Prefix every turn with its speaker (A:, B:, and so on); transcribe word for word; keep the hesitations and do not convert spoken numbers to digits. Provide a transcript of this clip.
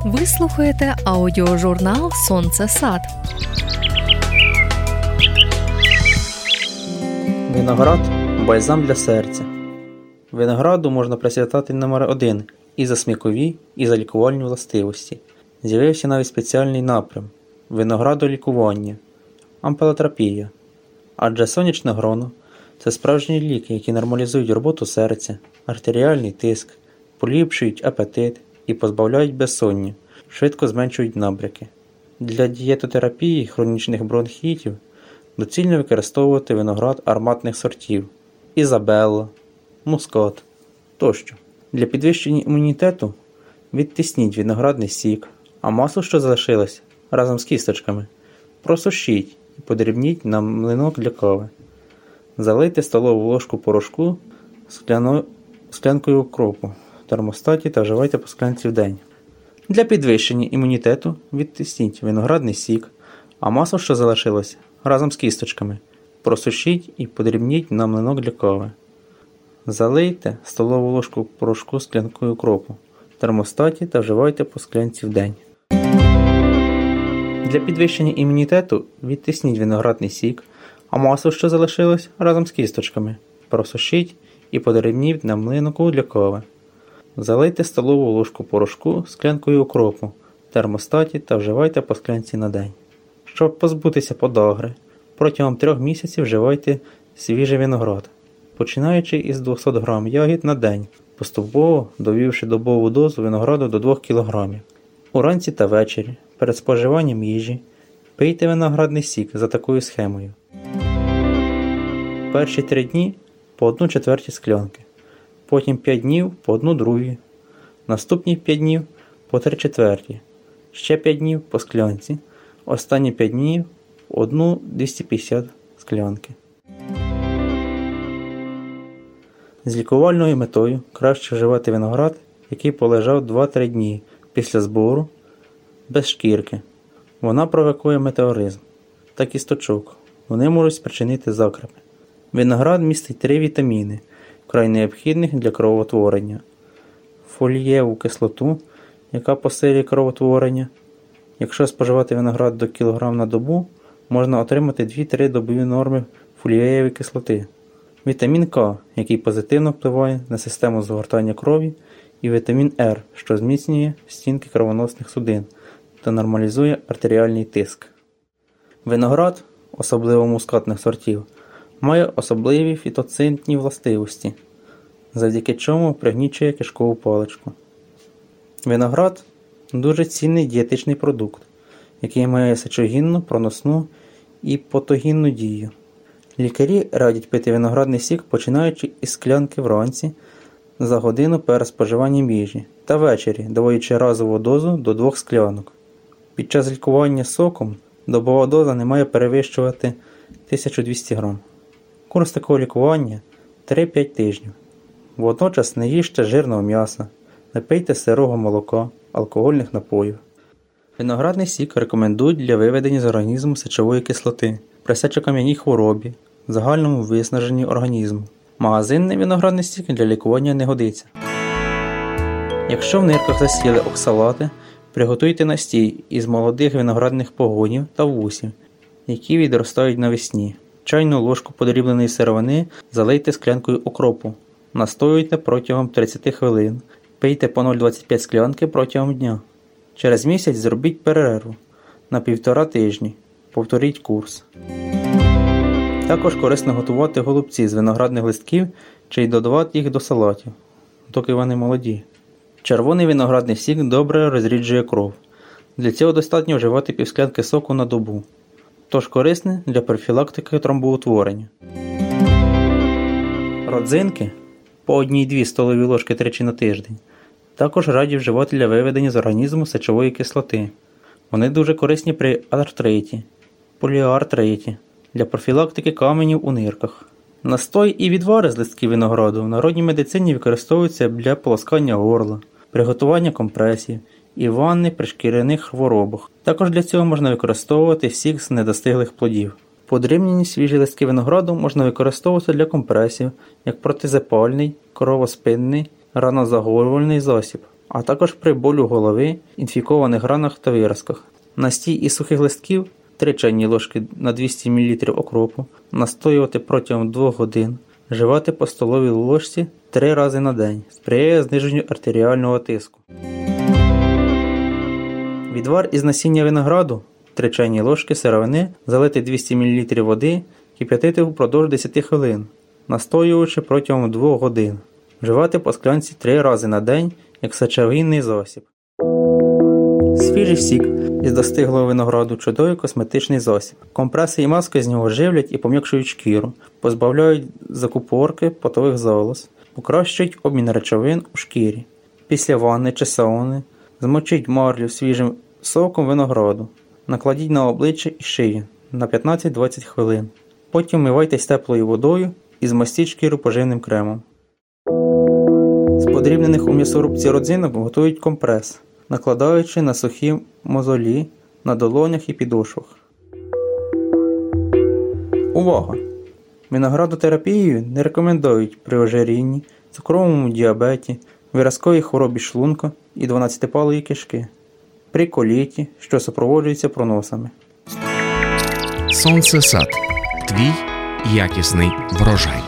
A: Ви слухаєте аудіожурнал «Сонце сад».
B: Виноград – бальзам для серця. Винограду можна присвятати номер один і за смакові, і за лікувальні властивості. З'явився навіть спеціальний напрям – виноградолікування – ампелотерапія. Адже сонячне гроно – це справжні ліки, які нормалізують роботу серця, артеріальний тиск, поліпшують апетит і позбавляють безсоння, швидко зменшують набряки. Для дієтотерапії хронічних бронхітів доцільно використовувати виноград ароматних сортів – Ізабелла, Мускат тощо. Для підвищення імунітету відтисніть виноградний сік, а масло, що залишилось, разом з кісточками, просушіть і подрібніть на млинок для кави. Залийте столову ложку порошку скляно... склянкою укропу в термостаті та вживайте по склянці в день. Для підвищення імунітету відтисніть виноградний сік, а масло, що залишилось, разом з кісточками, просушіть і подрібніть на млинок для кави. Залийте столову ложку порошку склянкою укропу в термостаті та вживайте по склянці в день. Для підвищення імунітету відтисніть виноградний сік, а масло, що залишилось, разом з кісточками, просушіть і подрібніть на млинку для кави. Залийте столову ложку порошку склянкою укропу в термостаті та вживайте по склянці на день. Щоб позбутися подагри, протягом трьох місяців вживайте свіжий виноград, починаючи із двохсот грамів ягід на день, поступово довівши добову дозу винограду до двох кілограмів. Уранці та ввечері, перед споживанням їжі, пийте виноградний сік за такою схемою. Перші три дні по одну четверті склянки, потім п'ять днів по одну другу, наступні п'ять днів по три четверті, ще п'ять днів по склянці, останні п'ять днів одну двісті п'ятдесят склянки. З лікувальною метою краще вживати виноград, який полежав два-три дні після збору, без шкірки. Вона провокує метеоризм та кісточок. Вони можуть спричинити закрепи. Виноград містить три вітаміни, вкрай необхідних для кровотворення. Фолієву кислоту, яка посилює кровотворення. Якщо споживати виноград до кілограм на добу, можна отримати дві-три добові норми фолієвої кислоти. Вітамін К, який позитивно впливає на систему згортання крові, і вітамін Р, що зміцнює стінки кровоносних судин та нормалізує артеріальний тиск. Виноград, особливо мускатних сортів, має особливі фітоцидні властивості, завдяки чому пригнічує кишкову паличку. Виноград – дуже цінний дієтичний продукт, який має сечогінну, проносну і патогінну дію. Лікарі радять пити виноградний сік, починаючи із склянки вранці за годину перед споживанням їжі та ввечері, доводячи разову дозу до двох склянок. Під час лікування соком добова доза не має перевищувати тисячу двісті грам. Курс такого лікування – три-п'ять тижнів. Водночас не їжте жирного м'яса, не пийте сирого молока, алкогольних напоїв. Виноградний сік рекомендують для виведення з організму сечової кислоти при сечокам'яній хворобі, загальному виснаженні організму. Магазинний виноградний сік для лікування не годиться. Якщо в нирках засіли оксалати, приготуйте настій із молодих виноградних погонів та вусів, які відростають навесні. Чайну ложку подрібленої сировини залийте склянкою окропу. Настоюйте протягом тридцять хвилин. Пийте по нуль цілих двадцять п'ять склянки протягом дня. Через місяць зробіть перерву на півтора тижні. Повторіть курс. Також корисно готувати голубці з виноградних листків чи й додавати їх до салатів, доки вони молоді. Червоний виноградний сік добре розріджує кров. Для цього достатньо вживати півсклянки соку на добу. Тож корисне для профілактики тромбоутворення. Родзинки по одній-дві столові ложки тричі на тиждень також раді вживати для виведення з організму сечової кислоти. Вони дуже корисні при артриті, поліартриті, для профілактики каменів у нирках. Настой і відвари з листків винограду в народній медицині використовуються для полоскання горла, приготування компресів і ванни при шкіряних хворобах. Також для цього можна використовувати сік з недостиглих плодів. Подрібнені свіжі листки винограду можна використовувати для компресів, як протизапальний, кровоспинний, ранозагоювальний засіб. а також при болю голови, інфікованих ранах та виразках. Настій із сухих листків три чайні ложки на двісті мілілітрів окропу настоювати протягом двох годин, вживати по столовій ложці три рази на день, сприяє зниженню артеріального тиску. Відвар із насіння винограду три чайні ложки сировини залити двісті мілілітрів води, кип'ятити впродовж десять хвилин, настоюючи протягом двох годин. Вживати по склянці три рази на день, як сечогінний засіб. Свіжий сік із достиглого винограду – чудовий косметичний засіб. Компреси і маски з нього живлять і пом'якшують шкіру, позбавляють закупорки потових залоз, покращують обмін речовин у шкірі. Після ванни чи сауни змочіть марлю свіжим соком винограду, накладіть на обличчя і шию на п'ятнадцять-двадцять хвилин. Потім вмивайтесь теплою водою і змастіть шкіру поживним кремом. З подрібнених у м'ясорубці родзинок готують компрес, накладаючи на сухі мозолі на долонях і підошвах. Увага! Виноградотерапією не рекомендують при ожирінні, цукровому діабеті, виразковій хворобі шлунка і дванадцятипалої кишки, при коліті, що супроводжується проносами.
C: Сонцесад. Твій якісний врожай.